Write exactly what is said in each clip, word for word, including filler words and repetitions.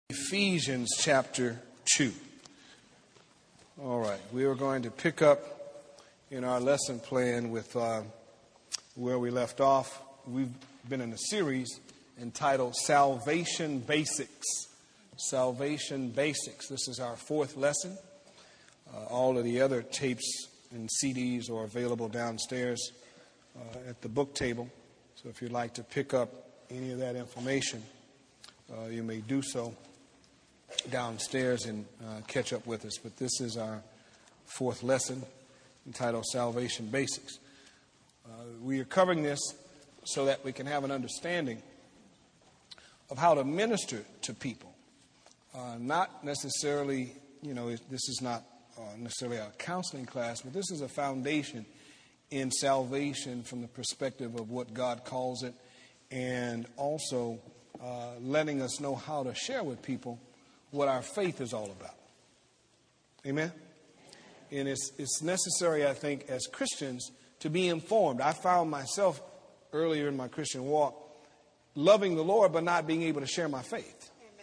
Ephesians chapter two. All right, we are going to pick up in our lesson plan with uh, where we left off. We've been in a series entitled Salvation Basics. Salvation Basics. This is our fourth lesson. Uh, all of the other tapes and C Ds are available downstairs uh, at the book table. So if you'd like to pick up any of that information, uh, you may do so downstairs and uh, catch up with us. But this is our fourth lesson entitled Salvation Basics. Uh, we are covering this so that we can have an understanding of how to minister to people. Uh, not necessarily, you know, this is not uh, necessarily a counseling class, but this is a foundation in salvation from the perspective of what God calls it, and also uh, letting us know how to share with people what our faith is all about. Amen? And it's, it's necessary, I think, as Christians to be informed. I found myself earlier in my Christian walk loving the Lord but not being able to share my faith. Amen.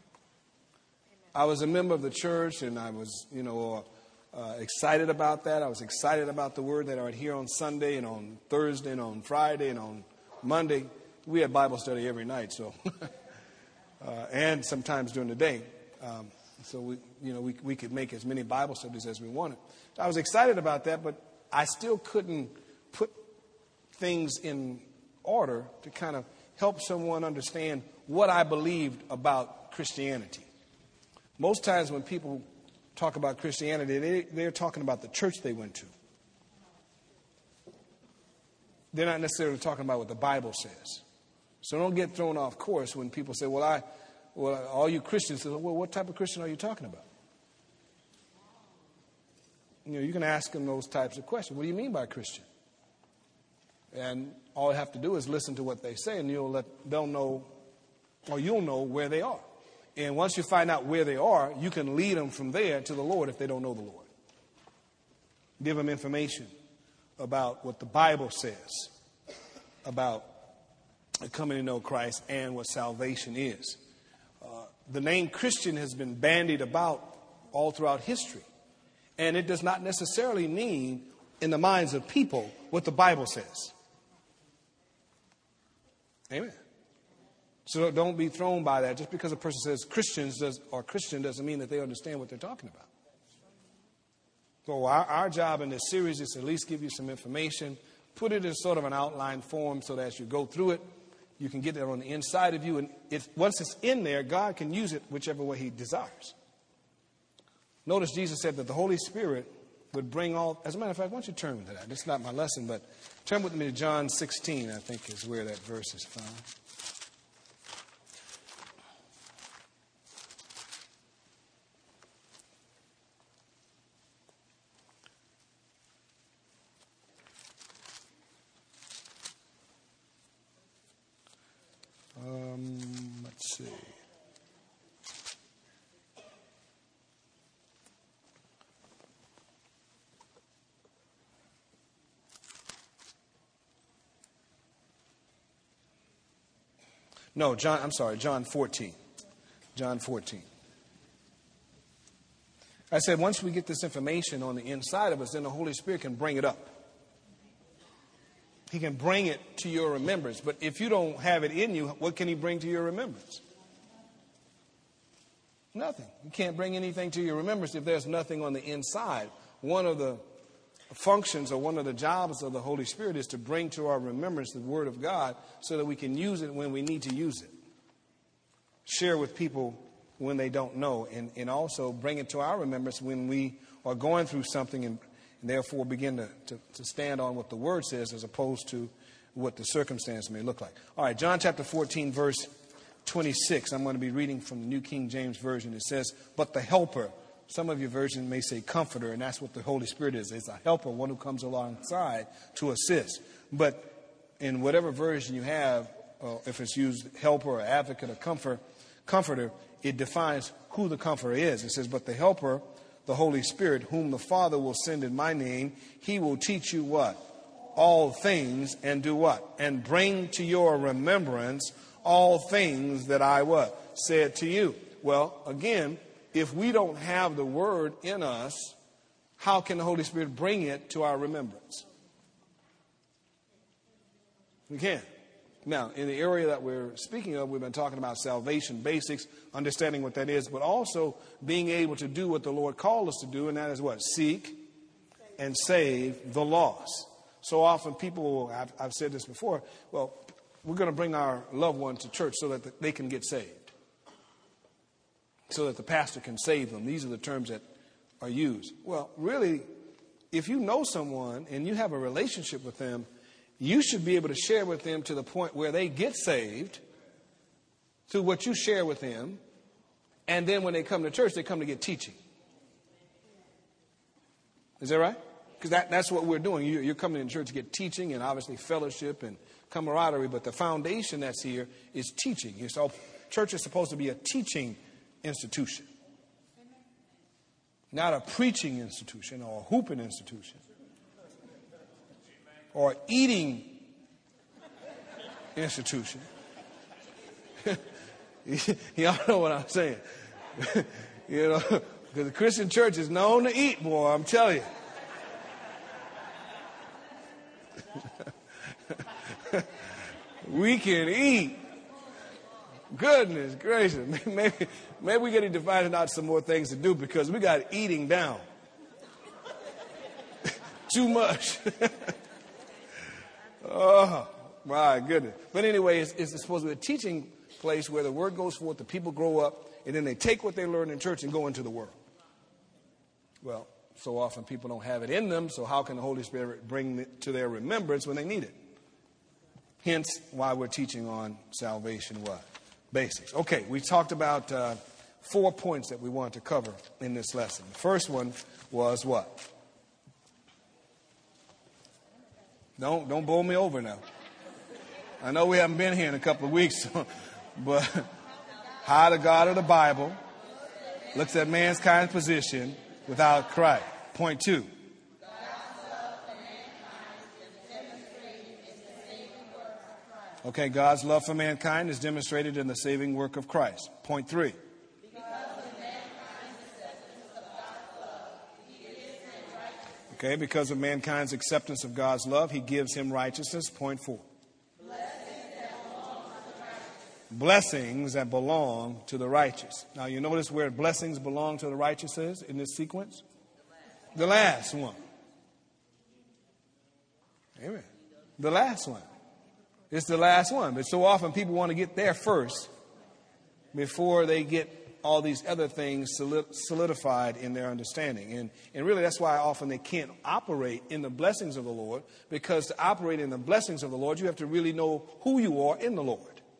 I was a member of the church and I was, you know, uh, excited about that. I was excited about the word that I would hear on Sunday and on Thursday and on Friday and on Monday. We had Bible study every night, so uh, and sometimes during the day. Um, so we, you know, we we could make as many Bible studies as we wanted. So I was excited about that, but I still couldn't put things in order to kind of help someone understand what I believed about Christianity. Most times when people talk about Christianity, they, they're talking about the church they went to. They're not necessarily talking about what the Bible says. So don't get thrown off course when people say, well, I, well, all you Christians say, well, what type of Christian are you talking about? You know, you can ask them those types of questions. What do you mean by Christian? And all you have to do is listen to what they say, and you'll let they'll know, or you'll know where they are. And once you find out where they are, you can lead them from there to the Lord if they don't know the Lord. Give them information about what the Bible says about coming to know Christ and what salvation is. Uh, the name Christian has been bandied about all throughout history. And it does not necessarily mean, in the minds of people, what the Bible says. Amen. So don't be thrown by that. Just because a person says Christians does, or Christian doesn't mean that they understand what they're talking about. So our, our job in this series is to at least give you some information, put it in sort of an outline form so that as you go through it, you can get it on the inside of you. And if, once it's in there, God can use it whichever way he desires. Notice Jesus said that the Holy Spirit would bring all... As a matter of fact, why don't you turn to that? It's not my lesson, but turn with me to John sixteen, I think is where that verse is found. Um, let's see. No, John, I'm sorry, John fourteen. John fourteen. I said once we get this information on the inside of us, then the Holy Spirit can bring it up. He can bring it to your remembrance. But if you don't have it in you, what can he bring to your remembrance? Nothing. You can't bring anything to your remembrance if there's nothing on the inside. One of the functions or one of the jobs of the Holy Spirit is to bring to our remembrance the Word of God so that we can use it when we need to use it. Share with people when they don't know, and, and also bring it to our remembrance when we are going through something and, and therefore begin to, to, to stand on what the Word says as opposed to what the circumstance may look like. All right, John chapter fourteen, verse twenty-six. I'm going to be reading from the New King James Version. It says, but the Helper... Some of your versions may say comforter, and that's what the Holy Spirit is. It's a helper, one who comes alongside to assist. But in whatever version you have, uh, if it's used helper or advocate or comfort, comforter, it defines who the comforter is. It says, but the Helper, the Holy Spirit, whom the Father will send in my name, he will teach you what? All things, and do what? And bring to your remembrance all things that I what? Said to you. Well, again, if we don't have the word in us, how can the Holy Spirit bring it to our remembrance? We can't. Now, in the area that we're speaking of, we've been talking about salvation basics, understanding what that is, but also being able to do what the Lord called us to do, and that is what? Seek and save the lost. So often people, I've, I've said this before, well, we're going to bring our loved one to church so that they can get saved, so that the pastor can save them. These are the terms that are used. Well, really, if you know someone and you have a relationship with them, you should be able to share with them to the point where they get saved through what you share with them. And then when they come to church, they come to get teaching. Is that right? Because that, that's what we're doing. You, you're coming to church to get teaching and obviously fellowship and camaraderie. But the foundation that's here is teaching. So church is supposed to be a teaching institution, not a preaching institution or a hooping institution or eating institution. Y'all know what I'm saying. You know, because the Christian church is known to eat, boy, I'm telling you. We can eat. Goodness gracious. Maybe, maybe we got to divide out some more things to do because we got eating down. Too much. Oh, my goodness. But anyway, it's, it's supposed to be a teaching place where the word goes forth, the people grow up, and then they take what they learn in church and go into the world. Well, so often people don't have it in them, so how can the Holy Spirit bring it to their remembrance when they need it? Hence why we're teaching on salvation what? Basics. Okay, we talked about uh, four points that we want to cover in this lesson. The first one was what? Don't, don't bowl me over now. I know we haven't been here in a couple of weeks, but how the God of the Bible looks at mankind's position without Christ. Point two. Okay, God's love for mankind is demonstrated in the saving work of Christ. Point three. Okay, because of mankind's acceptance of God's love, he gives him righteousness. Point four. Blessings that belong to the righteous. Now, you notice where blessings belong to the righteous is in this sequence? The last one. Amen. The last one. It's the last one. But so often people want to get there first before they get all these other things solidified in their understanding. And, and really that's why often they can't operate in the blessings of the Lord, because to operate in the blessings of the Lord, you have to really know who you are in the Lord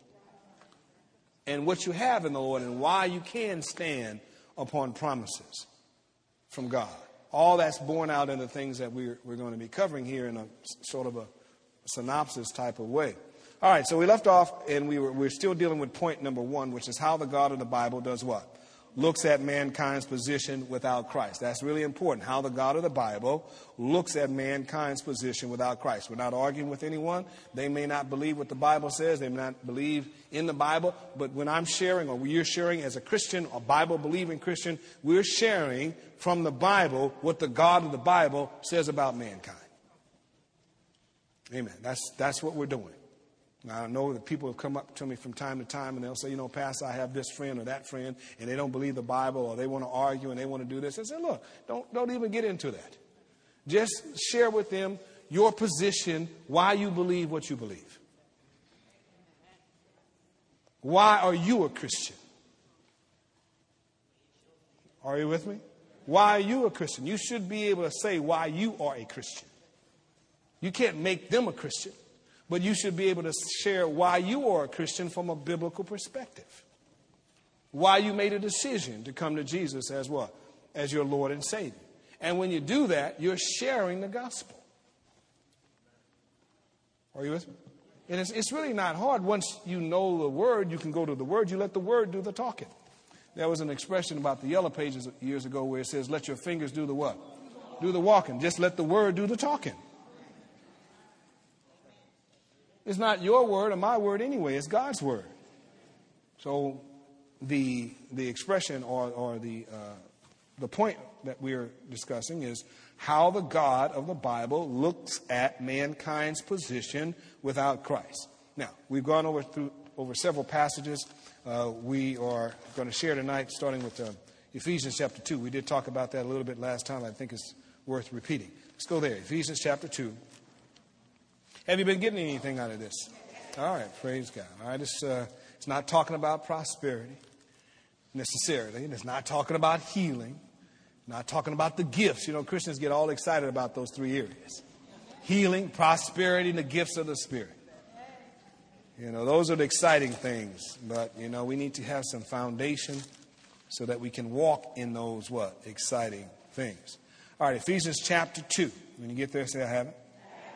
and what you have in the Lord and why you can stand upon promises from God. All that's borne out in the things that we're, we're going to be covering here in a sort of a synopsis type of way. All right, so we left off and we were, we're still dealing with point number one, which is how the God of the Bible does what? Looks at mankind's position without Christ. That's really important. How the God of the Bible looks at mankind's position without Christ. We're not arguing with anyone. They may not believe what the Bible says. They may not believe in the Bible. But when I'm sharing, or you're sharing as a Christian, a Bible-believing Christian, we're sharing from the Bible what the God of the Bible says about mankind. Amen. That's, that's what we're doing. Now, I know that people have come up to me from time to time and they'll say, you know, Pastor, I have this friend or that friend and they don't believe the Bible or they want to argue and they want to do this. I say, look, don't, don't even get into that. Just share with them your position, why you believe what you believe. Why are you a Christian? Are you with me? Why are you a Christian? You should be able to say why you are a Christian. You can't make them a Christian. But you should be able to share why you are a Christian from a biblical perspective. Why you made a decision to come to Jesus as what? As your Lord and Savior. And when you do that, you're sharing the gospel. Are you with me? And it's, it's really not hard. Once you know the word, you can go to the word. You let the word do the talking. There was an expression about the Yellow Pages years ago where it says, let your fingers do the what? Do the walking. Just let the word do the talking. It's not your word or my word anyway. It's God's word. So the the expression or, or the uh, the point that we're discussing is how the God of the Bible looks at mankind's position without Christ. Now, we've gone over through over several passages. Uh, we are going to share tonight, starting with uh, Ephesians chapter two. We did talk about that a little bit last time. I think it's worth repeating. Let's go there. Ephesians chapter two. Have you been getting anything out of this? All right, praise God. All right, it's, uh, it's not talking about prosperity necessarily. It's not talking about healing. Not talking about the gifts. You know, Christians get all excited about those three areas. Healing, prosperity, and the gifts of the Spirit. You know, those are the exciting things. But, you know, we need to have some foundation so that we can walk in those, what? Exciting things. All right, Ephesians chapter two. When you get there, say I have it.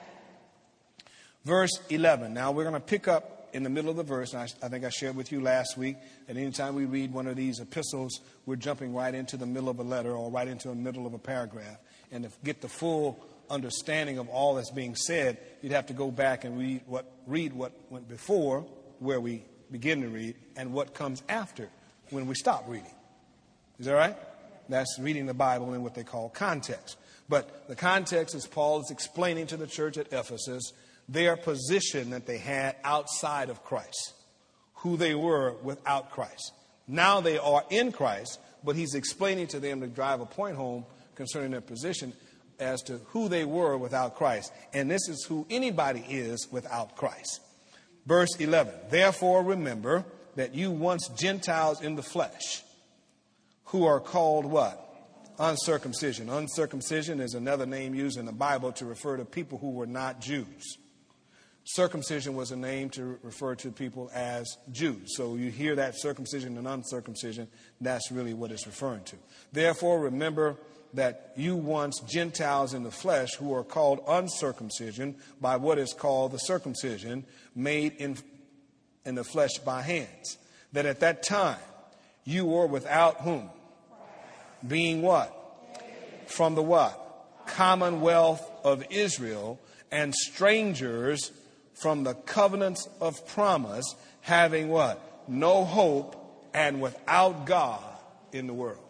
Verse eleven. Now, we're going to pick up in the middle of the verse. And I, I think I shared with you last week that anytime we read one of these epistles, we're jumping right into the middle of a letter or right into the middle of a paragraph. And to get the full understanding of all that's being said, you'd have to go back and read what read what went before, where we begin to read, and what comes after when we stop reading. Is that right? That's reading the Bible in what they call context. But the context is Paul is explaining to the church at Ephesus their position that they had outside of Christ, who they were without Christ. Now they are in Christ, but he's explaining to them to drive a point home concerning their position as to who they were without Christ. And this is who anybody is without Christ. Verse eleven, therefore remember that you once Gentiles in the flesh, who are called what? Uncircumcision. Uncircumcision is another name used in the Bible to refer to people who were not Jews. Circumcision was a name to refer to people as Jews. So you hear that circumcision and uncircumcision, that's really what it's referring to. Therefore, remember that you once Gentiles in the flesh who are called uncircumcision by what is called the circumcision made in, in the flesh by hands. That at that time you were without whom? Being what? From the what? Commonwealth of Israel and strangers from the covenants of promise, having what? No hope and without God in the world.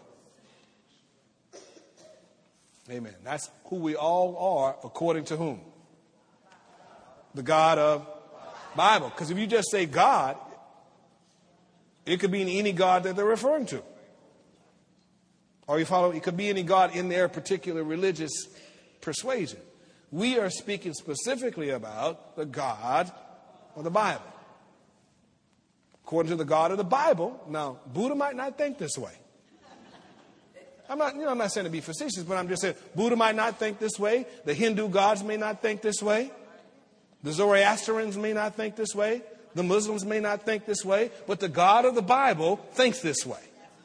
Amen. That's who we all are according to whom? The God of Bible. Because if you just say God, it could be any God that they're referring to. Or you follow, it could be any God in their particular religious persuasion. We are speaking specifically about the God of the Bible. According to the God of the Bible, now, Buddha might not think this way. I'm not, you know, I'm not saying to be facetious, but I'm just saying Buddha might not think this way. The Hindu gods may not think this way. The Zoroastrians may not think this way. The Muslims may not think this way. But the God of the Bible thinks this way.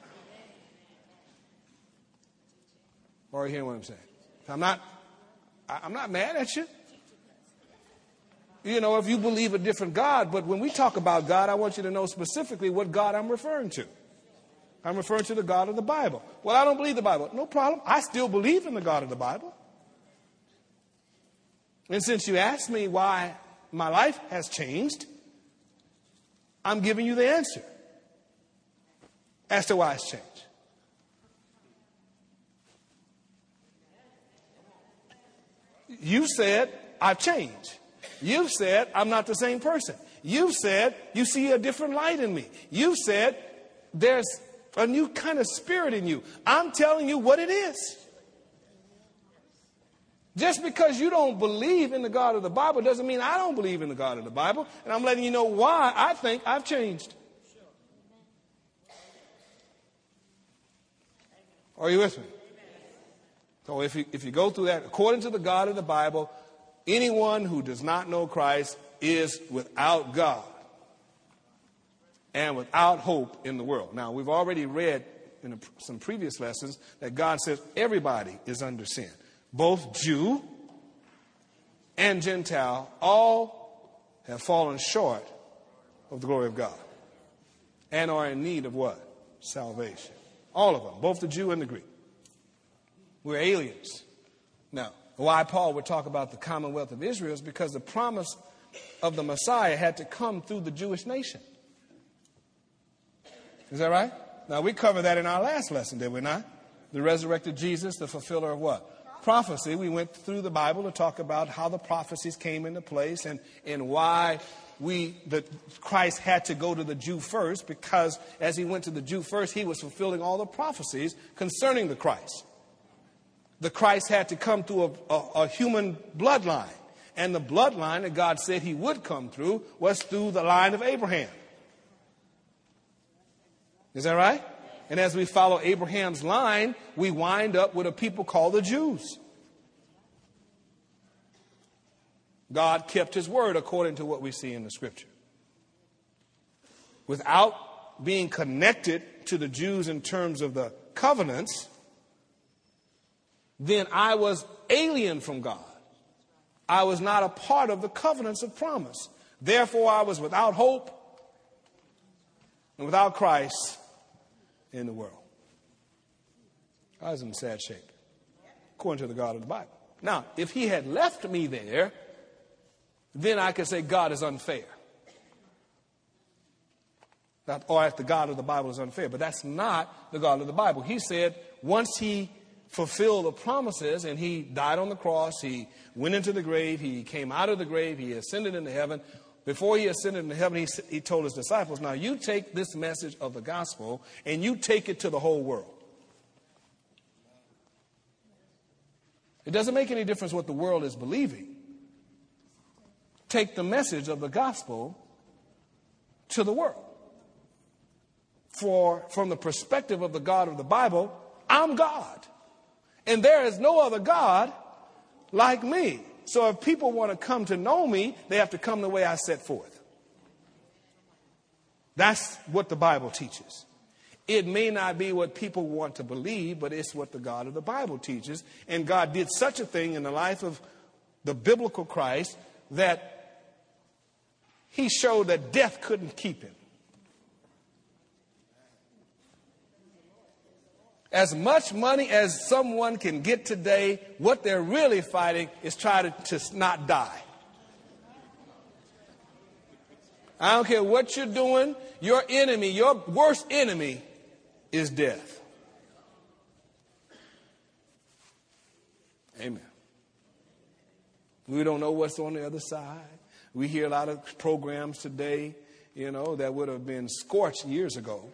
Are you hearing what I'm saying? I'm not, I'm not mad at you. You know, if you believe a different God, but when we talk about God, I want you to know specifically what God I'm referring to. I'm referring to the God of the Bible. Well, I don't believe the Bible. No problem. I still believe in the God of the Bible. And since you asked me why my life has changed, I'm giving you the answer as to why it's changed. You said, I've changed. You've said, I'm not the same person. You've said, you see a different light in me. You've said, there's a new kind of spirit in you. I'm telling you what it is. Just because you don't believe in the God of the Bible doesn't mean I don't believe in the God of the Bible. And I'm letting you know why I think I've changed. Are you with me? So if you, if you go through that, according to the God of the Bible, anyone who does not know Christ is without God and without hope in the world. Now, we've already read in some previous lessons that God says everybody is under sin. Both Jew and Gentile, all have fallen short of the glory of God and are in need of what? Salvation. All of them, both the Jew and the Greek. We're aliens. Now, why Paul would talk about the commonwealth of Israel is because the promise of the Messiah had to come through the Jewish nation. Is that right? Now, we covered that in our last lesson, did we not? The resurrected Jesus, the fulfiller of what? Prophecy. We went through the Bible to talk about how the prophecies came into place and, and why we, the Christ had to go to the Jew first, because as he went to the Jew first, he was fulfilling all the prophecies concerning the Christ. The Christ had to come through a, a, a human bloodline. And the bloodline that God said he would come through was through the line of Abraham. Is that right? And as we follow Abraham's line, we wind up with a people called the Jews. God kept his word according to what we see in the scripture. Without being connected to the Jews in terms of the covenants, then I was alien from God. I was not a part of the covenants of promise. Therefore, I was without hope and without Christ in the world. I was in sad shape, according to the God of the Bible. Now, if he had left me there, then I could say God is unfair. That, or if the God of the Bible is unfair. But that's not the God of the Bible. He said once he fulfilled the promises and he died on the cross, he went into the grave, he came out of the grave, he ascended into heaven. Before he ascended into heaven, he, he told his disciples, now you take this message of the gospel and you take it to the whole world. It doesn't make any difference what the world is believing. Take the message of the gospel to the world. For from the perspective of the God of the Bible, I'm God. And there is no other God like me. So if people want to come to know me, they have to come the way I set forth. That's what the Bible teaches. It may not be what people want to believe, but it's what the God of the Bible teaches. And God did such a thing in the life of the biblical Christ that he showed that death couldn't keep him. As much money as someone can get today, what they're really fighting is trying to, to not die. I don't care what you're doing. Your enemy, your worst enemy is death. Amen. We don't know what's on the other side. We hear a lot of programs today, you know, that would have been scorched years ago.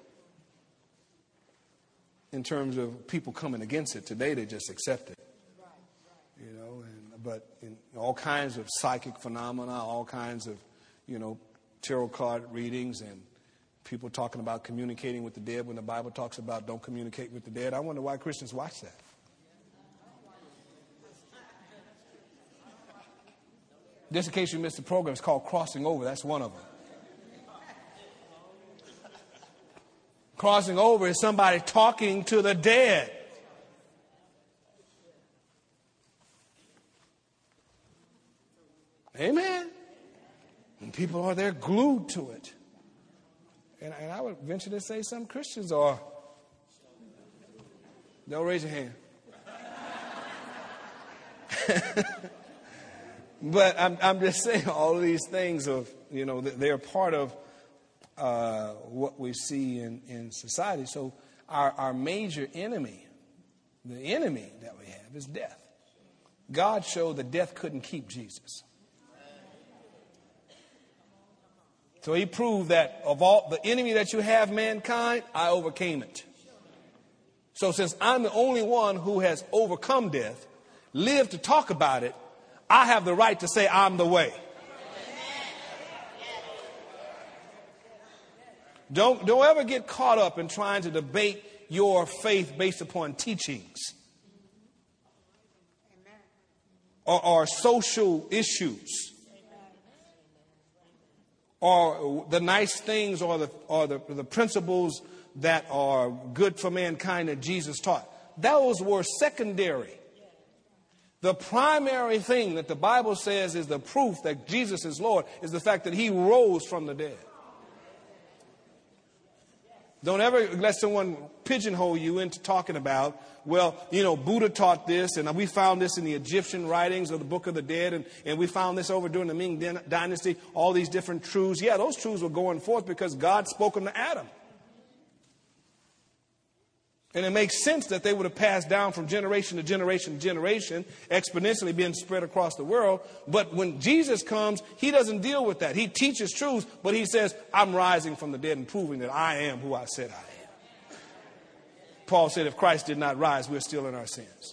In terms of people coming against it. Today they just accept it. You know, and, but in all kinds of psychic phenomena, all kinds of, you know, tarot card readings and people talking about communicating with the dead when the Bible talks about don't communicate with the dead. I wonder why Christians watch that. Just in case you missed the program, it's called Crossing Over. That's one of them. Crossing over is somebody talking to the dead. Amen. And people are there glued to it. And, and I would venture to say some Christians are. Don't raise your hand. But I'm, I'm just saying all of these things of, you know, they're part of Uh, what we see in, in society. So our, our major enemy, the enemy that we have is death. God showed that death couldn't keep Jesus. So he proved that of all the enemy that you have, mankind, I overcame it. So since I'm the only one who has overcome death, lived to talk about it, I have the right to say I'm the way. Don't, don't ever get caught up in trying to debate your faith based upon teachings or, or social issues or the nice things or, the, or the, the principles that are good for mankind that Jesus taught. Those were secondary. The primary thing that the Bible says is the proof that Jesus is Lord is the fact that he rose from the dead. Don't ever let someone pigeonhole you into talking about, well, you know, Buddha taught this, and we found this in the Egyptian writings of the Book of the Dead, and, and we found this over during the Ming Dynasty, all these different truths. Yeah, those truths were going forth because God spoke them to Adam. And it makes sense that they would have passed down from generation to generation to generation, exponentially being spread across the world. But when Jesus comes, he doesn't deal with that. He teaches truths, but he says, I'm rising from the dead and proving that I am who I said I am. Paul said, if Christ did not rise, we're still in our sins.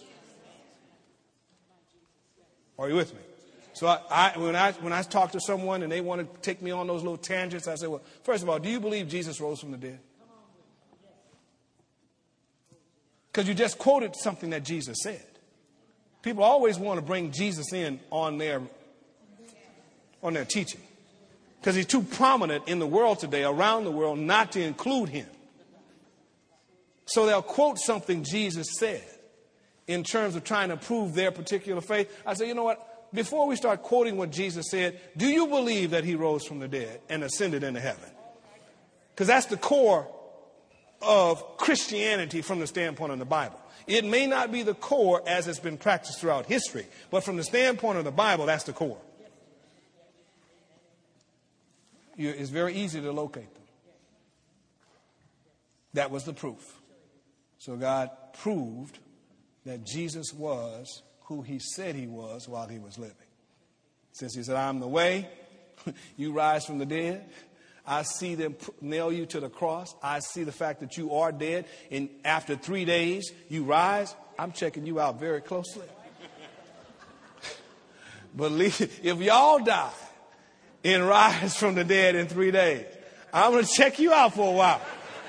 Are you with me? So I, I, when I when I talk to someone and they want to take me on those little tangents, I say, well, first of all, do you believe Jesus rose from the dead? Because you just quoted something that Jesus said. People always want to bring Jesus in on their, on their teaching. Because he's too prominent in the world today, around the world, not to include him. So they'll quote something Jesus said in terms of trying to prove their particular faith. I say, you know what? Before we start quoting what Jesus said, do you believe that he rose from the dead and ascended into heaven? Because that's the core of Christianity from the standpoint of the Bible. It may not be the core as it's been practiced throughout history, but from the standpoint of the Bible, that's the core. You, it's very easy to locate them. That was the proof. So God proved that Jesus was who he said he was while he was living. Since he said, I'm the way, you rise from the dead. I see them nail you to the cross. I see the fact that you are dead. And after three days, you rise. I'm checking you out very closely. Believe, if y'all die and rise from the dead in three days, I'm going to check you out for a while.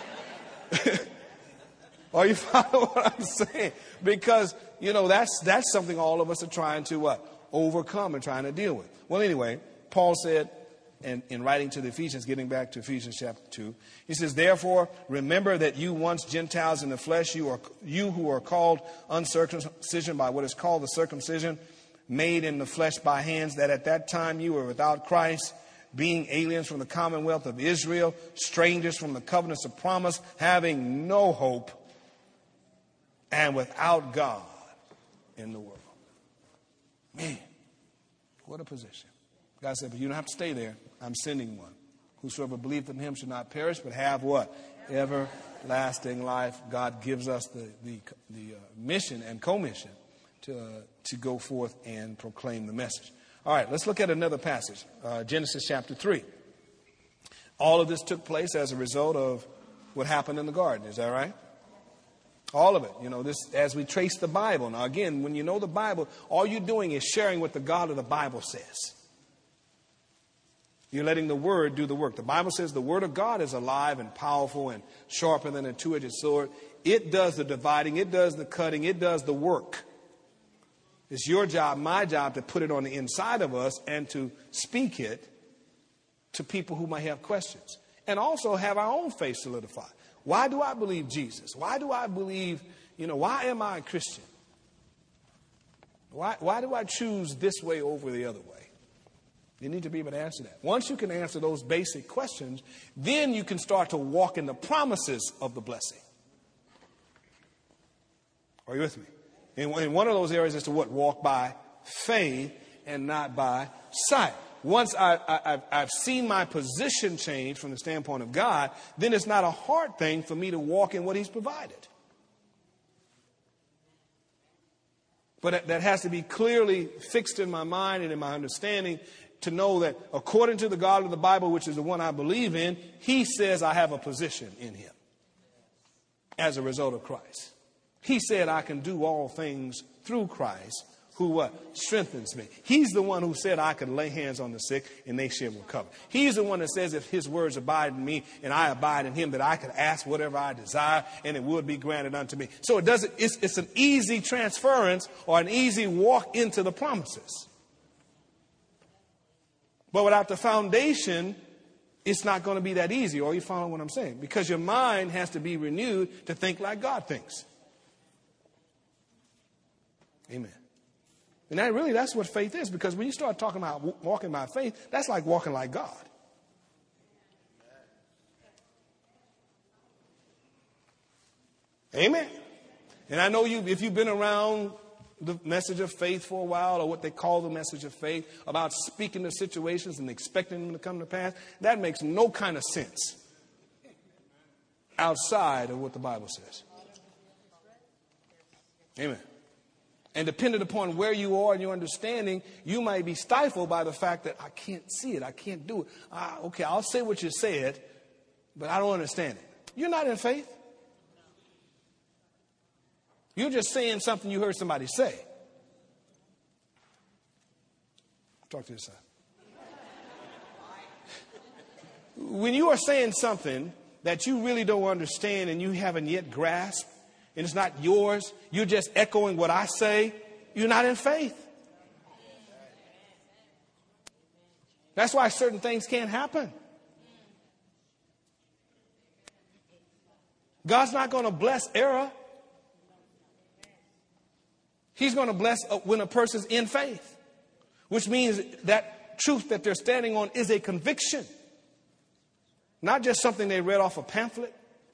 Are you following what I'm saying? Because, you know, that's that's something all of us are trying to what? Overcome and trying to deal with. Well, anyway, Paul said, and in writing to the Ephesians, getting back to Ephesians chapter two, he says, therefore, remember that you once Gentiles in the flesh, you are you who are called uncircumcision by what is called the circumcision, made in the flesh by hands, that at that time you were without Christ, being aliens from the commonwealth of Israel, strangers from the covenants of promise, having no hope, and without God in the world. Man, what a position. God said, but you don't have to stay there. I'm sending one. Whosoever believeth in him should not perish, but have what? Everlasting life. God gives us the, the, the uh, mission and commission to, uh, to go forth and proclaim the message. All right, let's look at another passage. Uh, Genesis chapter three. All of this took place as a result of what happened in the garden. Is that right? All of it. You know, this as we trace the Bible. Now, again, when you know the Bible, all you're doing is sharing what the God of the Bible says. You're letting the Word do the work. The Bible says the Word of God is alive and powerful and sharper than a two-edged sword. It does the dividing. It does the cutting. It does the work. It's your job, my job, to put it on the inside of us and to speak it to people who might have questions. And also have our own faith solidified. Why do I believe Jesus? Why do I believe, you know, why am I a Christian? Why, why do I choose this way over the other way? You need to be able to answer that. Once you can answer those basic questions, then you can start to walk in the promises of the blessing. Are you with me? And one of those areas is to what? Walk by faith and not by sight. Once I, I, I've seen my position change from the standpoint of God, then it's not a hard thing for me to walk in what he's provided. But that has to be clearly fixed in my mind and in my understanding to know that according to the God of the Bible, which is the one I believe in, he says I have a position in him as a result of Christ. He said I can do all things through Christ who what? Strengthens me. He's the one who said I could lay hands on the sick and they shall recover. He's the one that says if his words abide in me and I abide in him, that I could ask whatever I desire and it would be granted unto me. So it doesn't, it's, it's an easy transference or an easy walk into the promises. But without the foundation, it's not going to be that easy. Are you following what I'm saying? Because your mind has to be renewed to think like God thinks. Amen. And that really, that's what faith is. Because when you start talking about walking by faith, that's like walking like God. Amen. And I know you, if you've been around the message of faith for a while, or what they call the message of faith, about speaking to situations and expecting them to come to pass, that makes no kind of sense outside of what the Bible says. Amen. And depending upon where you are in your understanding, you might be stifled by the fact that I can't see it. I can't do it. Uh, okay, I'll say what you said, but I don't understand it. You're not in faith. You're just saying something you heard somebody say. Talk to this side. When you are saying something that you really don't understand and you haven't yet grasped, and it's not yours, you're just echoing what I say, you're not in faith. That's why certain things can't happen. God's not going to bless error. He's going to bless when a person's in faith, which means that truth that they're standing on is a conviction, not just something they read off a pamphlet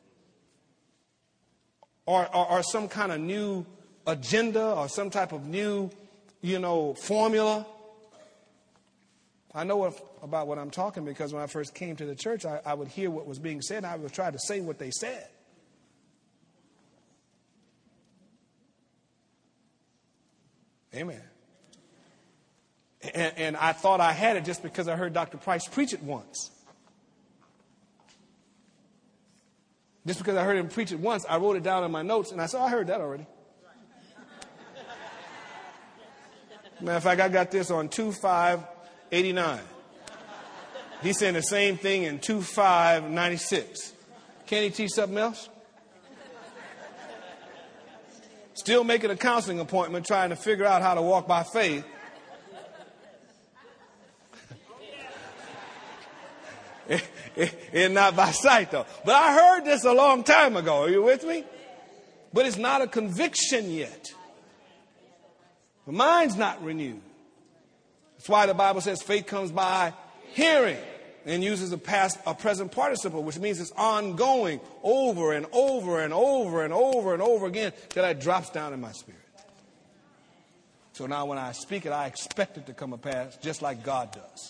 or, or, or some kind of new agenda or some type of new, you know, formula. I know what, about what I'm talking because when I first came to the church, I, I would hear what was being said and I would try to say what they said. Amen. And, and I thought I had it just because I heard Doctor Price preach it once. Just because I heard him preach it once, I wrote it down in my notes and I said, oh, I heard that already. Matter of fact, I got this on two five eighty-nine. He's saying the same thing in two five ninety-six. Can he teach something else? Still making a counseling appointment, trying to figure out how to walk by faith. And not by sight, though. But I heard this a long time ago. Are you with me? But it's not a conviction yet. The mind's not renewed. That's why the Bible says faith comes by hearing and uses a past, a present participle, which means it's ongoing over and over and over and over and over again till it drops down in my spirit. So now when I speak it, I expect it to come to pass just like God does.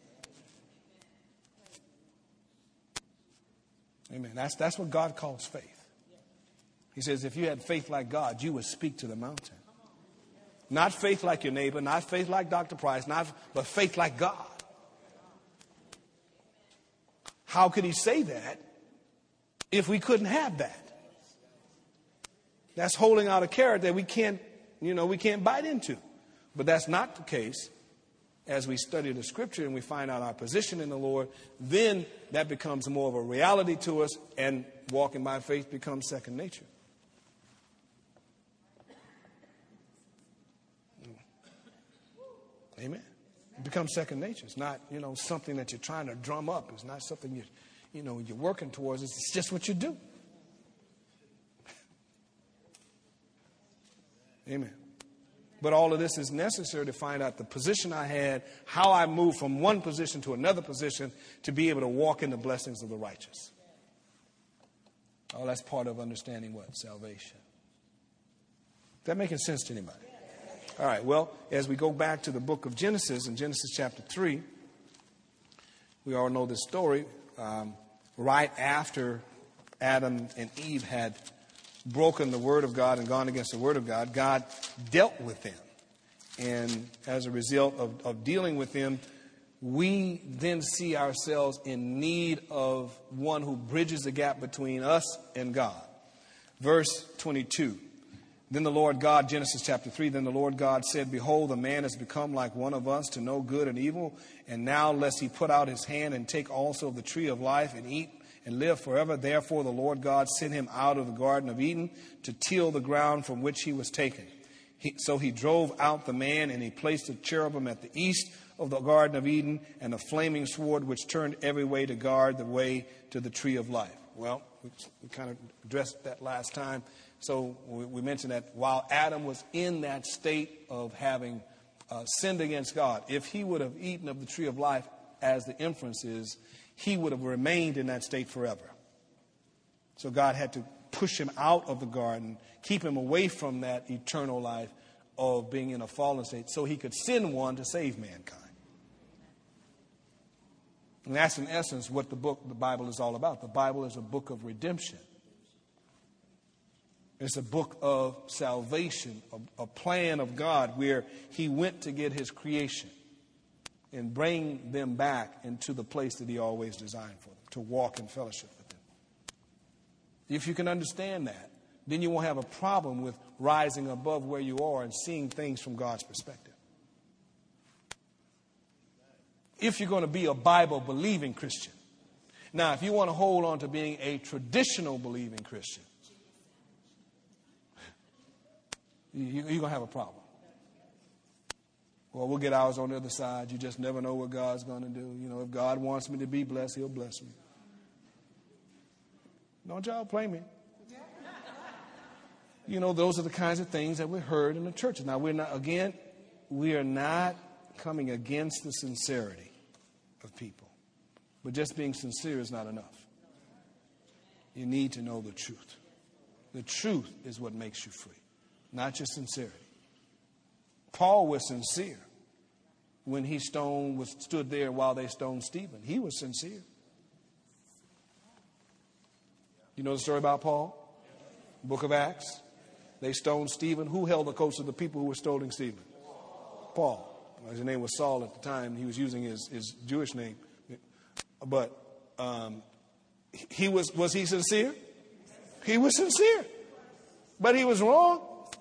Amen. That's, that's what God calls faith. He says, if you had faith like God, you would speak to the mountain. Not faith like your neighbor, not faith like Doctor Price, not, but faith like God. How could he say that if we couldn't have that? That's holding out a carrot that we can't, you know, we can't bite into. But that's not the case. As we study the scripture and we find out our position in the Lord, then that becomes more of a reality to us, and walking by faith becomes second nature. Amen. It becomes second nature. It's not, you know, something that you're trying to drum up. It's not something you, you know, you're working towards. It's just what you do. Amen. But all of this is necessary to find out the position I had, how I moved from one position to another position to be able to walk in the blessings of the righteous. Oh, that's part of understanding what? Salvation. Is that making sense to anybody? All right, well, as we go back to the book of Genesis, in Genesis chapter three, we all know this story. Um, right after Adam and Eve had broken the word of God and gone against the word of God, God dealt with them. And as a result of, of dealing with them, we then see ourselves in need of one who bridges the gap between us and God. Verse twenty-two. Then the Lord God, Genesis chapter three, then the Lord God said, behold, the man has become like one of us to know good and evil. And now lest he put out his hand and take also of the tree of life and eat and live forever. Therefore the Lord God sent him out of the Garden of Eden to till the ground from which he was taken. He, so he drove out the man, and he placed a cherubim at the east of the Garden of Eden and a flaming sword which turned every way to guard the way to the tree of life. Well, we, we kind of addressed that last time. So we, we mentioned that while Adam was in that state of having uh, sinned against God, if he would have eaten of the tree of life, as the inference is, he would have remained in that state forever. So God had to push him out of the garden, keep him away from that eternal life of being in a fallen state, so he could send one to save mankind. And that's in essence what the book, the Bible is all about. The Bible is a book of redemption. It's a book of salvation, a, a plan of God where he went to get his creation and bring them back into the place that he always designed for them, to walk in fellowship with them. If you can understand that, then you won't have a problem with rising above where you are and seeing things from God's perspective. If you're going to be a Bible-believing Christian. Now, if you want to hold on to being a traditional believing Christian, you, you're going to have a problem. Well, we'll get ours on the other side. You just never know what God's going to do. You know, if God wants me to be blessed, he'll bless me. Don't y'all play me. You know, those are the kinds of things that we heard in the churches. Now, we're not, again, we are not coming against the sincerity of people. But just being sincere is not enough. You need to know the truth. The truth is what makes you free, not your sincerity. Paul was sincere when he stoned, was stood there while they stoned Stephen. He was sincere. You know the story about Paul? Book of Acts. They stoned Stephen. Who held the coats of the people who were stoning Stephen? Paul. His name was Saul at the time. He was using his, his Jewish name. But um, he was, was he sincere? He was sincere. But he was wrong.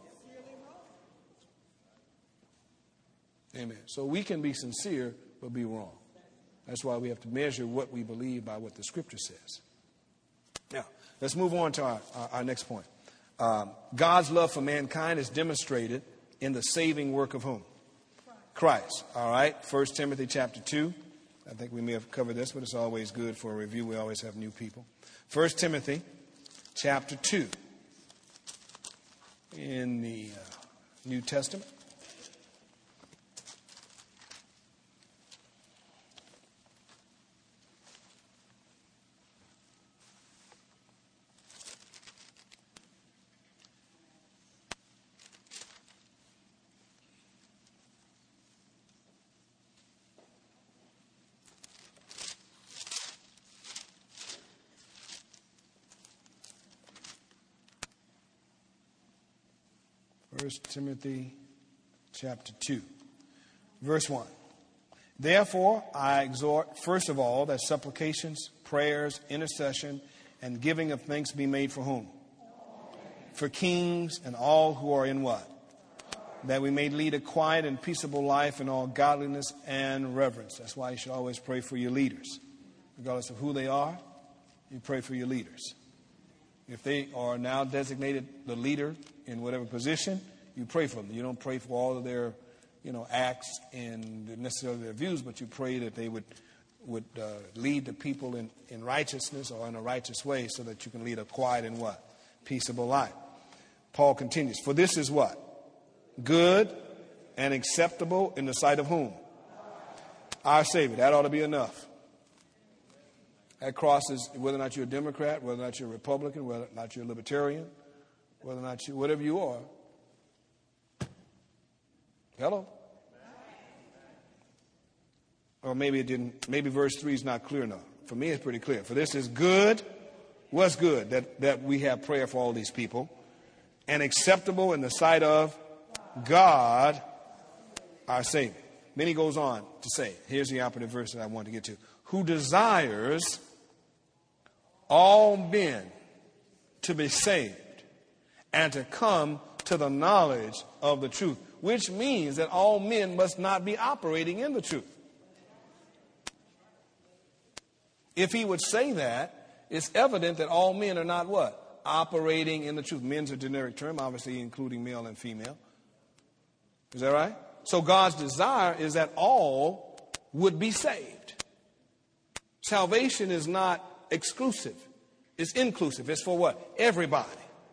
Amen. So we can be sincere, but be wrong. That's why we have to measure what we believe by what the Scripture says. Now, let's move on to our, our, our next point. Um, God's love for mankind is demonstrated in the saving work of whom? Christ. All right. First Timothy chapter two. I think we may have covered this, but it's always good for a review. We always have new people. First Timothy chapter two in the uh, New Testament. First Timothy chapter two, verse one. Therefore, I exhort, first of all, that supplications, prayers, intercession, and giving of thanks be made for whom? For kings and all who are in what? That we may lead a quiet and peaceable life in all godliness and reverence. That's why you should always pray for your leaders. Regardless of who they are, you pray for your leaders. If they are now designated the leader in whatever position, you pray for them. You don't pray for all of their, you know, acts and necessarily their views, but you pray that they would would uh, lead the people in, in righteousness or in a righteous way so that you can lead a quiet and what? Peaceable life. Paul continues, for this is what? Good and acceptable in the sight of whom? Our Savior. That ought to be enough. That crosses whether or not you're a Democrat, whether or not you're a Republican, whether or not you're a Libertarian, whether or not you, whatever you are. Hello? Or maybe it didn't, maybe verse three is not clear enough. For me, it's pretty clear. For this is good. What's good? That, that we have prayer for all these people. And acceptable in the sight of God, our Savior. Then he goes on to say, here's the operative verse that I want to get to. Who desires all men to be saved and to come to the knowledge of the truth, which means that all men must not be operating in the truth. If he would say that, it's evident that all men are not what? Operating in the truth. Men's a generic term, obviously including male and female. Is that right? So God's desire is that all would be saved. Salvation is not exclusive. It's inclusive. It's for what? Everybody.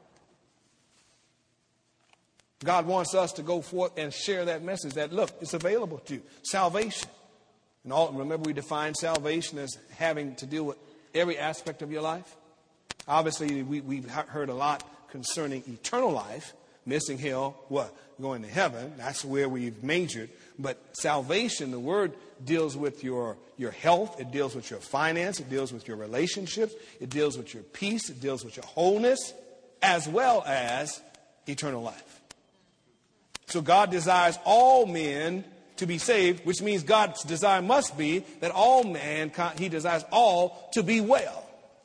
God wants us to go forth and share that message that, look, it's available to you. Salvation. And all, remember, we define salvation as having to deal with every aspect of your life. Obviously, we, we've heard a lot concerning eternal life, missing hell, what? Going to heaven. That's where we've majored. But salvation, the word deals with your, your health. It deals with your finance. It deals with your relationships. It deals with your peace. It deals with your wholeness. as well as eternal life. So God desires all men to be saved, which means God's desire must be that all mankind, he desires all to be well.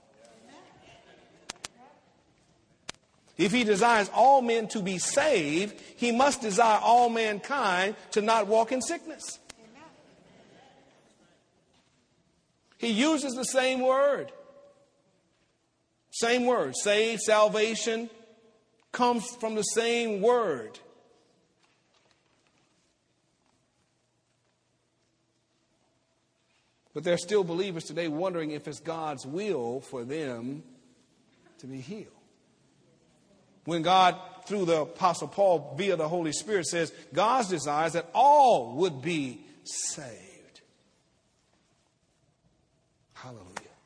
If he desires all men to be saved, he must desire all mankind to not walk in sickness. He uses the same word. Same word. Save, salvation comes from the same word. But there are still believers today wondering if it's God's will for them to be healed. When God, through the Apostle Paul, via the Holy Spirit, says God's desire is that all would be saved. Hallelujah.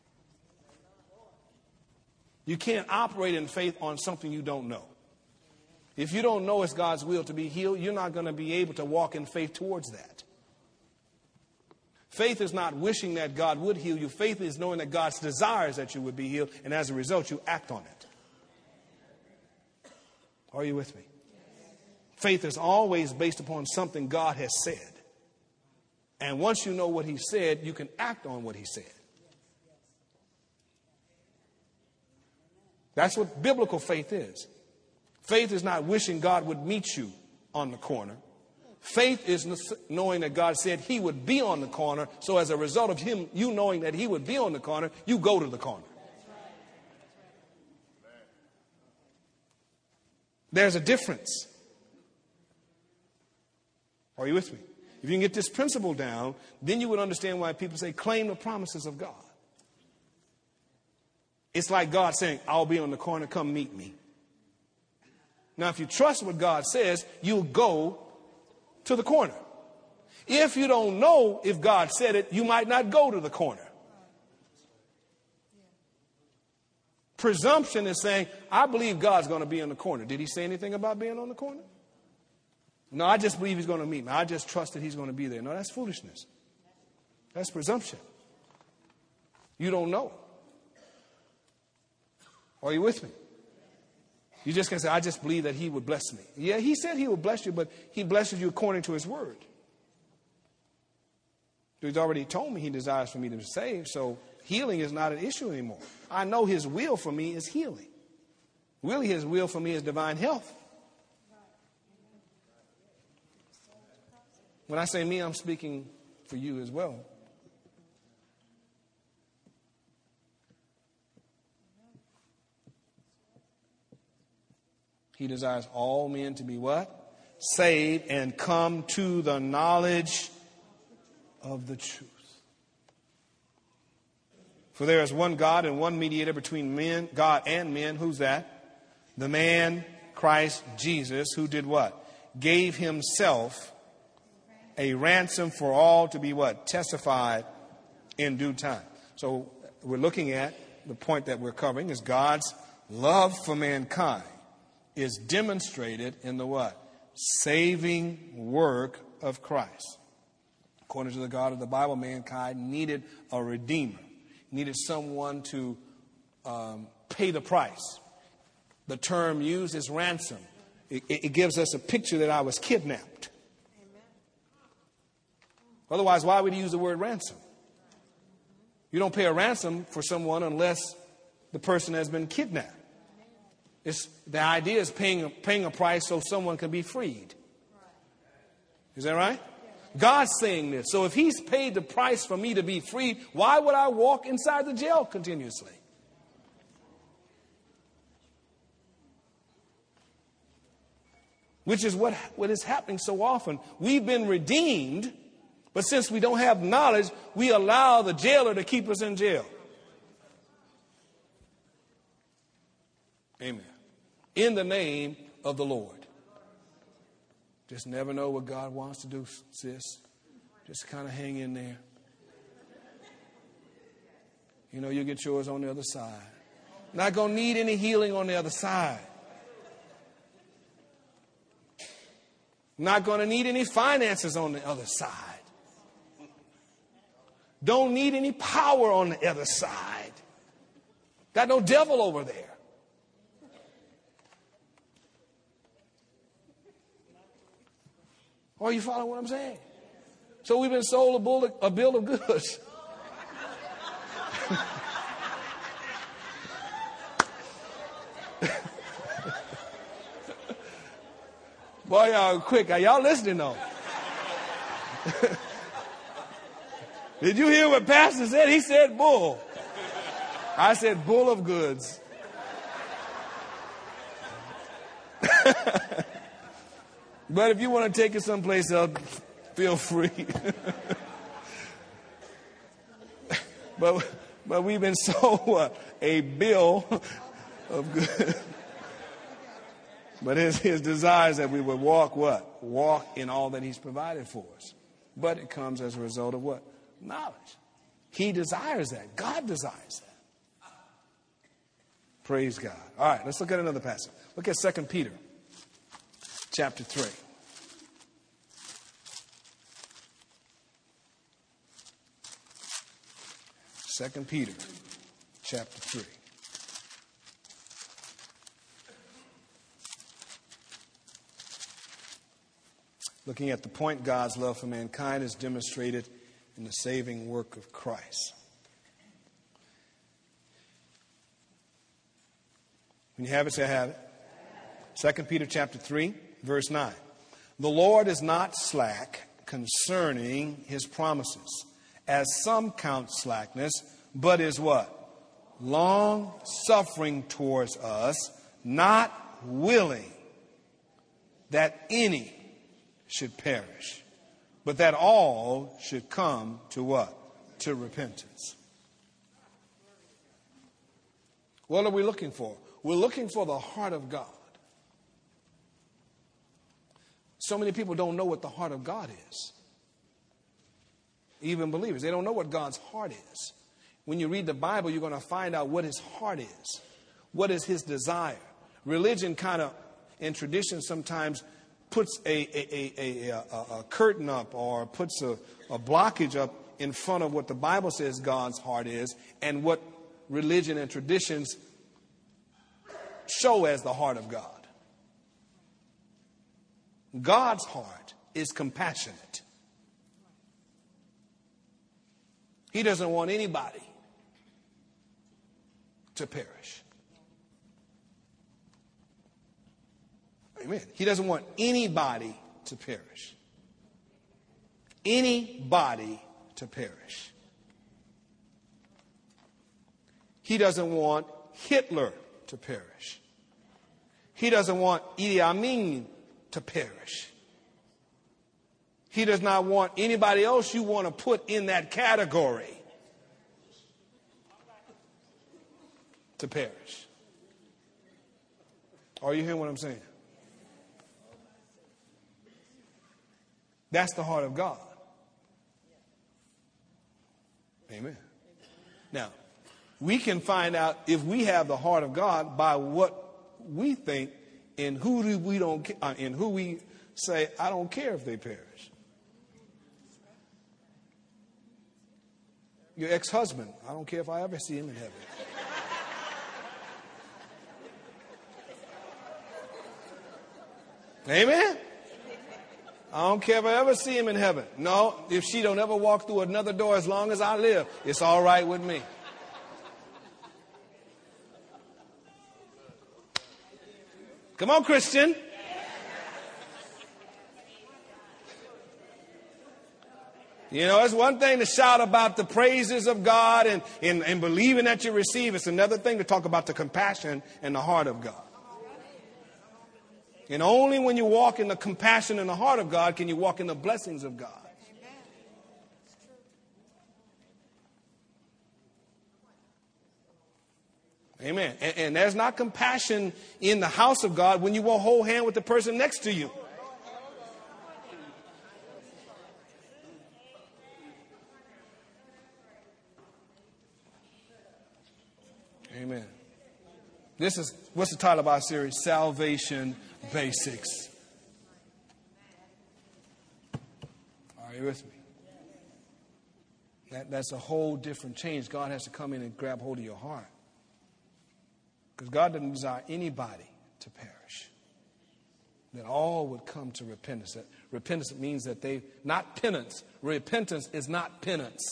You can't operate in faith on something you don't know. If you don't know it's God's will to be healed, you're not going to be able to walk in faith towards that. Faith is not wishing that God would heal you. Faith is knowing that God's desires that you would be healed, and as a result, you act on it. Are you with me? Faith is always based upon something God has said. And once you know what he said, you can act on what he said. That's what biblical faith is. Faith is not wishing God would meet you on the corner. Faith is knowing that God said he would be on the corner. So as a result of him, you knowing that he would be on the corner, you go to the corner. There's a difference. Are you with me? If you can get this principle down, then you would understand why people say claim the promises of God. It's like God saying, I'll be on the corner, come meet me. Now, if you trust what God says, you'll go to the corner. If you don't know if God said it, you might not go to the corner. Presumption is saying, I believe God's going to be in the corner. Did he say anything about being on the corner? No, I just believe he's going to meet me. I just trust that he's going to be there. No, that's foolishness. That's presumption. You don't know. Are you with me? You just can say, I just believe that he would bless me. Yeah, he said he would bless you, but he blesses you according to his word. He's already told me he desires for me to be saved, so healing is not an issue anymore. I know his will for me is healing. Really, his will for me is divine health. When I say me, I'm speaking for you as well. He desires all men to be what? Saved and come to the knowledge of the truth. For there is one God and one mediator between men, God and men. Who's that? The man, Christ Jesus, who did what? Gave himself a ransom for all to be what? Testified in due time. So we're looking at the point that we're covering is God's love for mankind is demonstrated in the what? Saving work of Christ. According to the God of the Bible, mankind needed a redeemer. Needed someone to um, pay the price. The term used is ransom. It, it gives us a picture that I was kidnapped. Otherwise, why would he use the word ransom? You don't pay a ransom for someone unless the person has been kidnapped. It's, the idea is paying a, paying a price so someone can be freed. Is that right? God's saying this. So if he's paid the price for me to be freed, why would I walk inside the jail continuously? Which is what, what is happening so often. We've been redeemed, but since we don't have knowledge, we allow the jailer to keep us in jail. Amen. In the name of the Lord. Just never know what God wants to do, sis. Just kind of hang in there. You know, you'll get yours on the other side. Not going to need any healing on the other side. Not going to need any finances on the other side. Don't need any power on the other side. Got no devil over there. Are you following what I'm saying? So we've been sold a, bull, a bill of goods. Boy, y'all quick. Are y'all listening though? Did you hear what Pastor said? He said bull. I said bull of goods. But if you want to take it someplace else, feel free. but but we've been sold what? A bill of goods. But his, his desire is that we would walk what? Walk in all that he's provided for us. But it comes as a result of what? Knowledge. He desires that. God desires that. Praise God. All right, let's look at another passage. Look at Second Peter chapter three. Second Peter chapter three. Looking at the point God's love for mankind is demonstrated in the saving work of Christ. When you have it, say I have it. Second Peter chapter three, verse nine. The Lord is not slack concerning his promises, as some count slackness, but is what? Long suffering towards us, not willing that any should perish, but that all should come to what? To repentance. What are we looking for? We're looking for the heart of God. So many people don't know what the heart of God is. Even believers, they don't know what God's heart is. When you read the Bible, you're going to find out what his heart is. What is his desire? Religion kind of, and tradition sometimes puts a, a, a, a, a, a curtain up or puts a, a blockage up in front of what the Bible says God's heart is and what religion and traditions show as the heart of God. God's heart is compassionate. He doesn't want anybody to perish. Amen. He doesn't want anybody to perish. Anybody to perish. He doesn't want Hitler to perish. He doesn't want Idi Amin to perish. He does not want anybody else you want to put in that category to perish. Are you hearing what I'm saying? That's the heart of God. Amen. Now, we can find out if we have the heart of God by what we think and who do we don't uh, and who we say, I don't care if they perish. Your ex-husband, I don't care if I ever see him in heaven. Amen. I don't care if I ever see him in heaven. No, if she don't ever walk through another door as long as I live, it's all right with me. Come on, Christian. You know, it's one thing to shout about the praises of God and, and, and believing that you receive. It's another thing to talk about the compassion and the heart of God. And only when you walk in the compassion and the heart of God can you walk in the blessings of God. Amen. And, and there's not compassion in the house of God when you won't hold hand with the person next to you. Amen. This is, what's the title of our series? Salvation Basics. Are you with me? That, that's a whole different change. God has to come in and grab hold of your heart. Because God doesn't desire anybody to perish. that all would come to repentance. That repentance means that they, not penance. Repentance is not penance.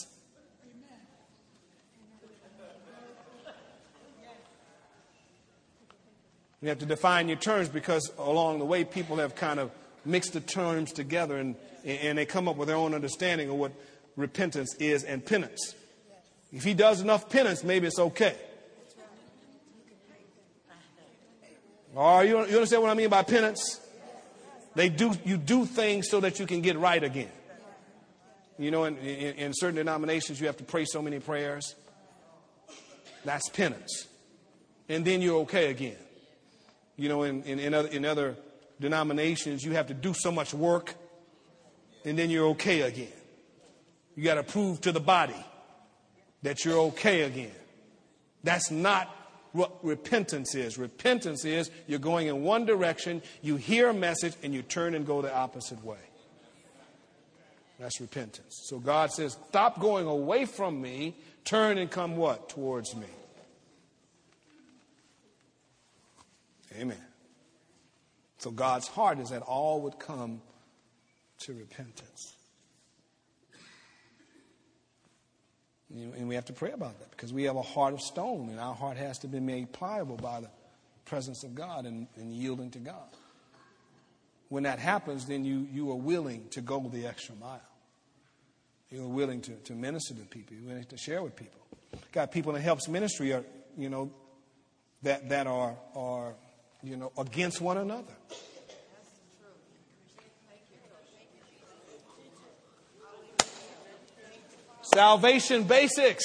You have to define your terms, because along the way people have kind of mixed the terms together, and, and they come up with their own understanding of what repentance is and penance. If he does enough penance, maybe it's okay. Or you, you understand what I mean by penance? They do, you do things so that you can get right again. You know, in, in, in certain denominations, you have to pray so many prayers. That's penance. And then you're okay again. You know, in, in, in, other, in other denominations, you have to do so much work, and then you're okay again. You got to prove to the body that you're okay again. That's not what repentance is. Repentance is you're going in one direction, you hear a message, and you turn and go the opposite way. That's repentance. So God says, stop going away from me, turn and come what? Towards me. Amen. So God's heart is that all would come to repentance. You know, and we have to pray about that, because we have a heart of stone, and our heart has to be made pliable by the presence of God and, and yielding to God. When that happens, then you, you are willing to go the extra mile. You're willing to, to minister to people. You're willing to share with people. Got people in helps ministry, are, you know, that that are are you know against one another. Salvation basics.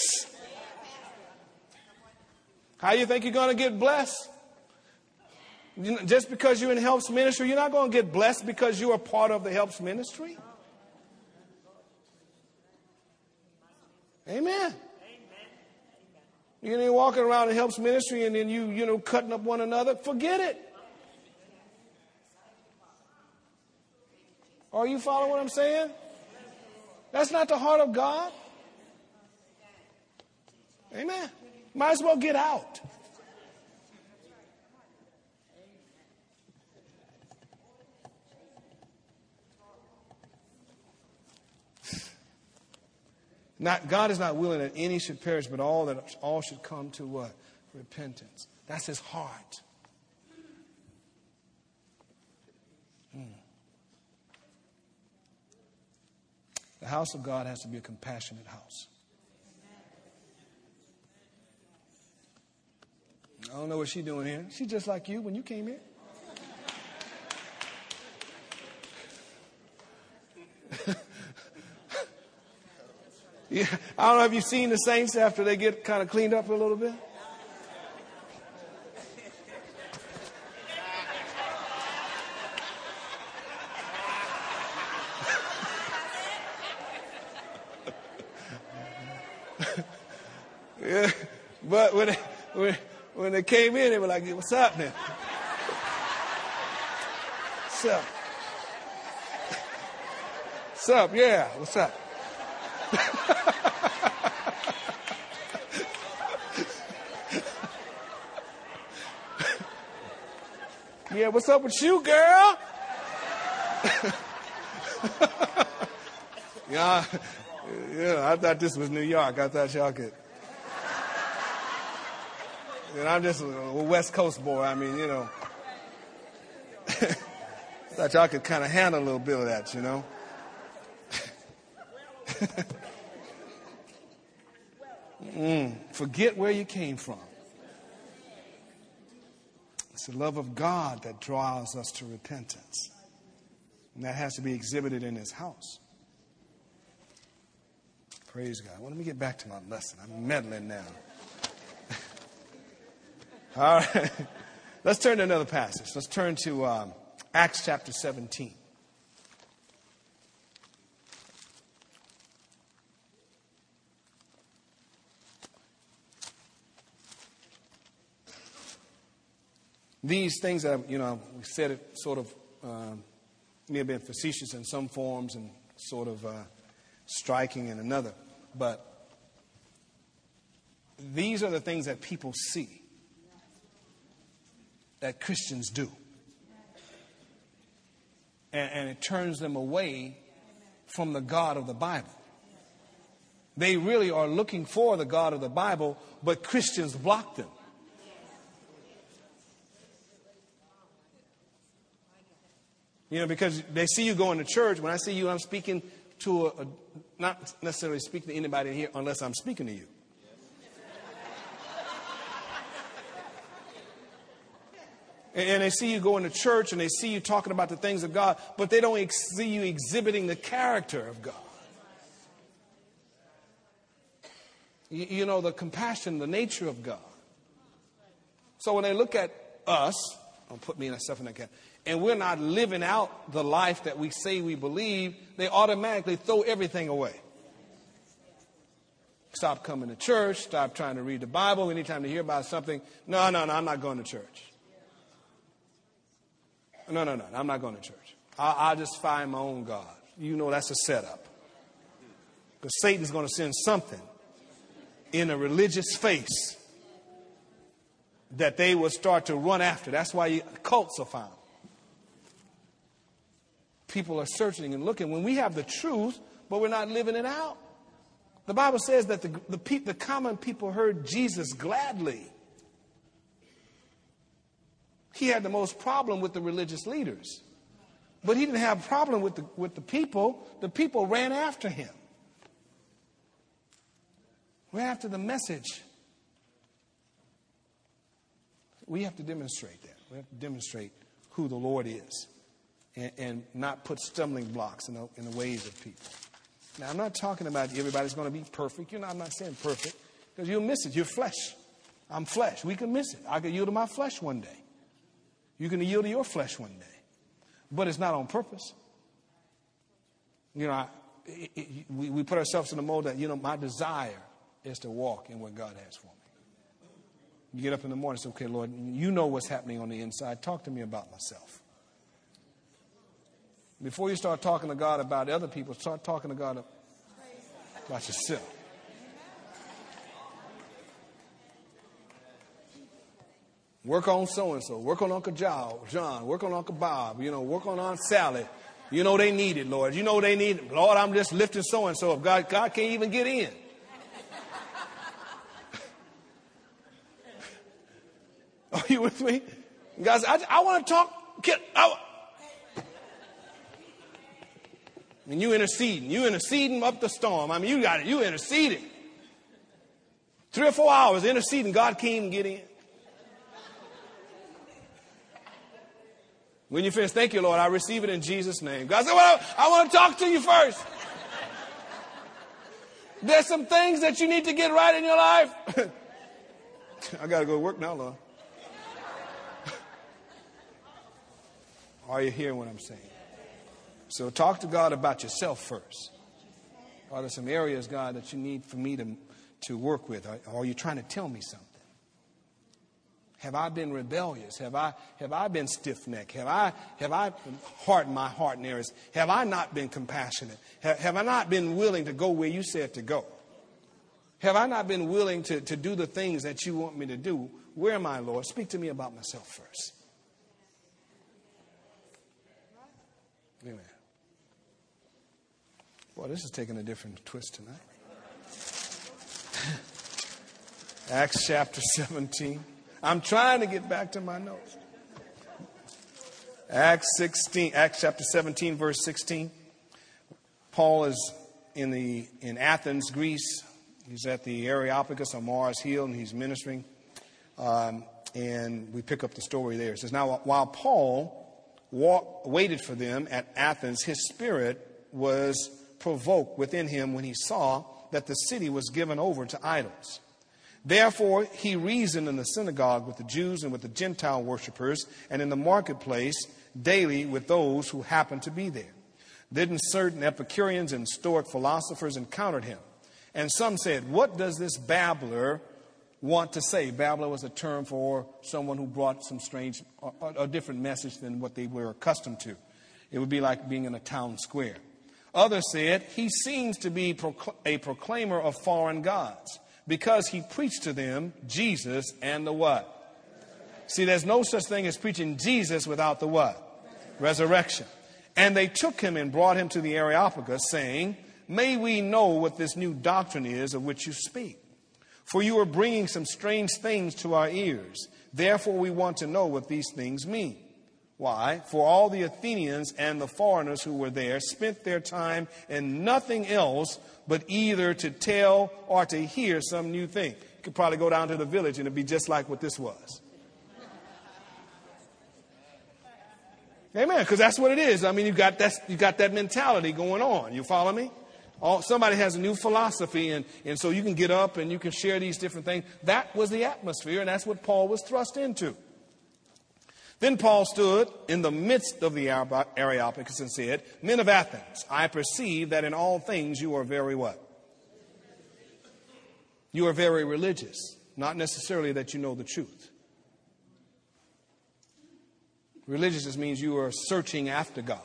How you think you're going to get blessed? You know, just because you're in helps ministry, you're not going to get blessed because you are part of the helps ministry. Amen. You know, you're walking around in helps ministry and then you, you know, cutting up one another. Forget it. Are you following what I'm saying? That's not the heart of God. Amen. Might as well get out. Not, God is not willing that any should perish, but all that all should come to what? Repentance. That's his heart. Hmm. The house of God has to be a compassionate house. I don't know what she's doing here. She's just like you when you came here. Yeah, I don't know if you've seen the saints after they get kind of cleaned up a little bit. Yeah, but when they, when, when they came in, they were like, "What's up, man? What's up? What's up? Yeah, what's up?" Yeah, what's up with you, girl? yeah, yeah, I thought this was New York. I thought y'all could. And I'm just a West Coast boy. I mean, you know. Thought y'all could kind of handle a little bit of that, you know. mm, forget where you came from. It's the love of God that draws us to repentance. And that has to be exhibited in his house. Praise God. Well, let me get back to my lesson. I'm meddling now. All right. Let's turn to another passage. Let's turn to um, Acts chapter seventeen. These things that, you know, we said it sort of um, may have been facetious in some forms and sort of uh, striking in another. But these are the things that people see that Christians do. and, and it turns them away from the God of the Bible. They really are looking for the God of the Bible, but Christians block them. You know, because they see you going to church. When I see you, I'm speaking to a, a not necessarily speaking to anybody in here unless I'm speaking to you. And, and they see you going to church and they see you talking about the things of God, but they don't ex- see you exhibiting the character of God. You, you know, the compassion, the nature of God. So when they look at us, I'll put me and myself in that category, and we're not living out the life that we say we believe, they automatically throw everything away. Stop coming to church. Stop trying to read the Bible. Anytime they hear about something, no, no, no, I'm not going to church. No, no, no, I'm not going to church. I'll, I'll just find my own God. You know that's a setup. Because Satan's going to send something in a religious face that they will start to run after. That's why you, cults are found. People are searching and looking when we have the truth, but we're not living it out. The Bible says that the, the, pe- the common people heard Jesus gladly. He had the most problem with the religious leaders. But he didn't have a problem with the, with the people. The people ran after him. Ran after the message. We have to demonstrate that. We have to demonstrate who the Lord is. And, and not put stumbling blocks in the, in the ways of people. Now, I'm not talking about everybody's going to be perfect. You know, I'm not saying perfect. Because you'll miss it. You're flesh. I'm flesh. We can miss it. I can yield to my flesh one day. You can yield to your flesh one day. But it's not on purpose. You know, I, it, it, we, we put ourselves in the mode that, you know, my desire is to walk in what God has for me. You get up in the morning and say, okay, Lord, you know what's happening on the inside. Talk to me about myself. Before you start talking to God about other people, start talking to God about yourself. Work on so-and-so. Work on Uncle John. Work on Uncle Bob. You know, work on Aunt Sally. You know they need it, Lord. You know they need it. Lord, I'm just lifting so-and-so up. God, God can't even get in. Are you with me? Guys, I, I want to talk. I, And you interceding. You interceding up the storm. I mean, you got it. You interceding. Three or four hours interceding. God can't even get in. When you finish, thank you, Lord. I receive it in Jesus' name. God said, well, I, I want to talk to you first. There's some things that you need to get right in your life. I got to go to work now, Lord. Are you hearing what I'm saying? So talk to God about yourself first. Are there some areas, God, that you need for me to, to work with? Or, or are you trying to tell me something? Have I been rebellious? Have I have I been stiff-necked? Have I have I hardened my heart in areas? Have I not been compassionate? Have, have I not been willing to go where you said to go? Have I not been willing to, to do the things that you want me to do? Where am I, Lord? Speak to me about myself first. Amen. Boy, this is taking a different twist tonight. Acts chapter seventeen. I'm trying to get back to my notes. Acts sixteen, Acts chapter seventeen, verse sixteen. Paul is in the in Athens, Greece. He's at the Areopagus on Mars Hill, and he's ministering. Um, and we pick up the story there. It says, now while Paul walk, waited for them at Athens, his spirit was provoked within him when he saw that the city was given over to idols. Therefore, he reasoned in the synagogue with the Jews and with the Gentile worshippers, and in the marketplace daily with those who happened to be there. Then certain Epicureans and Stoic philosophers encountered him. And some said, what does this babbler want to say? Babbler was a term for someone who brought some strange, a, a different message than what they were accustomed to. It would be like being in a town square. Others said, he seems to be procl- a proclaimer of foreign gods, because he preached to them Jesus and the what? See, there's no such thing as preaching Jesus without the what? Resurrection. And they took him and brought him to the Areopagus, saying, may we know what this new doctrine is of which you speak? For you are bringing some strange things to our ears. Therefore we want to know what these things mean. Why? For all the Athenians and the foreigners who were there spent their time in nothing else but either to tell or to hear some new thing. You could probably go down to the village and it'd be just like what this was. Amen. Because that's what it is. I mean, you got that, you got that mentality going on. You follow me? All, somebody has a new philosophy, and, and so you can get up and you can share these different things. That was the atmosphere, and that's what Paul was thrust into. Then Paul stood in the midst of the Areopagus and said, men of Athens, I perceive that in all things you are very what? You are very religious. Not necessarily that you know the truth. Religious just means you are searching after God.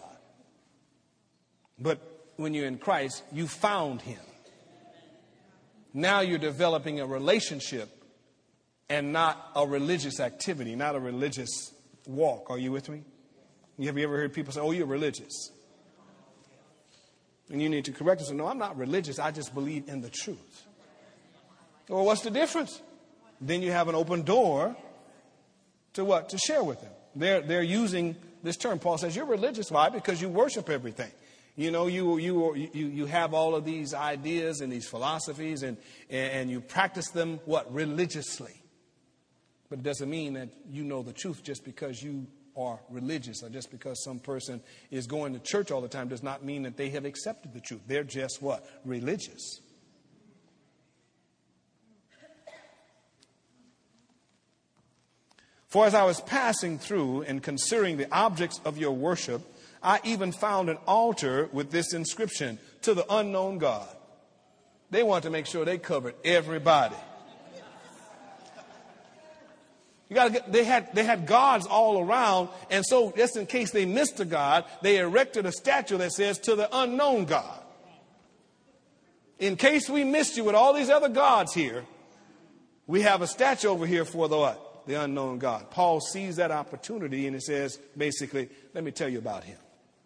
But when you're in Christ, you found him. Now you're developing a relationship and not a religious activity, not a religious walk. Are you with me? Have you ever heard people say, oh, you're religious? And you need to correct us. No, I'm not religious. I just believe in the truth. Well, what's the difference? Then you have an open door to what? To share with them. They're, they're using this term. Paul says, you're religious. Why? Because you worship everything. You know, you, you, you, you have all of these ideas and these philosophies, and, and you practice them, what? Religiously. But it doesn't mean that you know the truth just because you are religious, or just because some person is going to church all the time does not mean that they have accepted the truth. They're just what? Religious. For as I was passing through and considering the objects of your worship, I even found an altar with this inscription, to the unknown God. They wanted to make sure they covered everybody. You got to get, they had, they had gods all around. And so just in case they missed a God, they erected a statue that says, to the unknown God. In case we missed you with all these other gods here, we have a statue over here for the what? The unknown God. Paul sees that opportunity and he says, basically, let me tell you about him.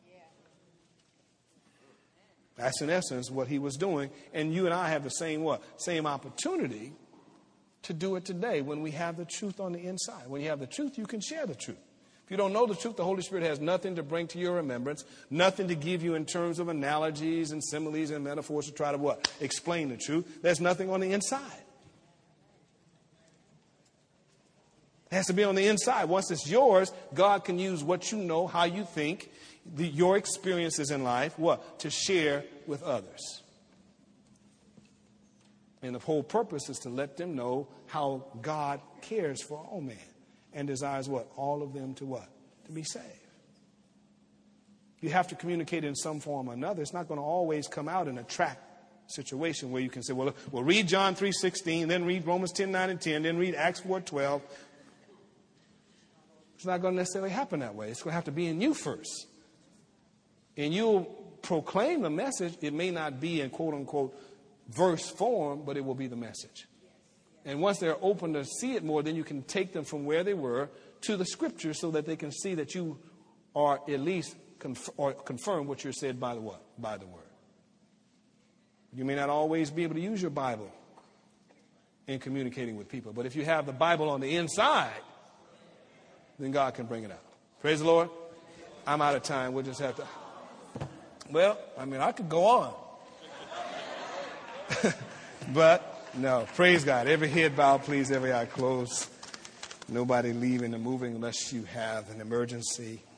That's in essence what he was doing. And you and I have the same what? Same opportunity to do it today when we have the truth on the inside. When you have the truth, you can share the truth. If you don't know the truth, the Holy Spirit has nothing to bring to your remembrance, nothing to give you in terms of analogies and similes and metaphors to try to what? Explain the truth. There's nothing on the inside. It has to be on the inside. Once it's yours, God can use what you know, how you think, the, your experiences in life, what? To share with others. And the whole purpose is to let them know how God cares for all men and desires what? All of them to what? To be saved. You have to communicate in some form or another. It's not going to always come out in a tract situation where you can say, well, well read John three sixteen, then read Romans ten nine and ten, then read Acts four twelve. It's not going to necessarily happen that way. It's going to have to be in you first. And you'll proclaim the message. It may not be in quote unquote verse form, but it will be the message. And once they're open to see it more, then you can take them from where they were to the scripture so that they can see that you are at least conf- or confirm what you're said by the what? By the word. You may not always be able to use your Bible in communicating with people, but if you have the Bible on the inside, then God can bring it out. Praise the Lord. I'm out of time. We'll just have to. Well, I mean, I could go on. But no, praise God. Every head bowed, please, every eye closed. Nobody leaving or moving unless you have an emergency.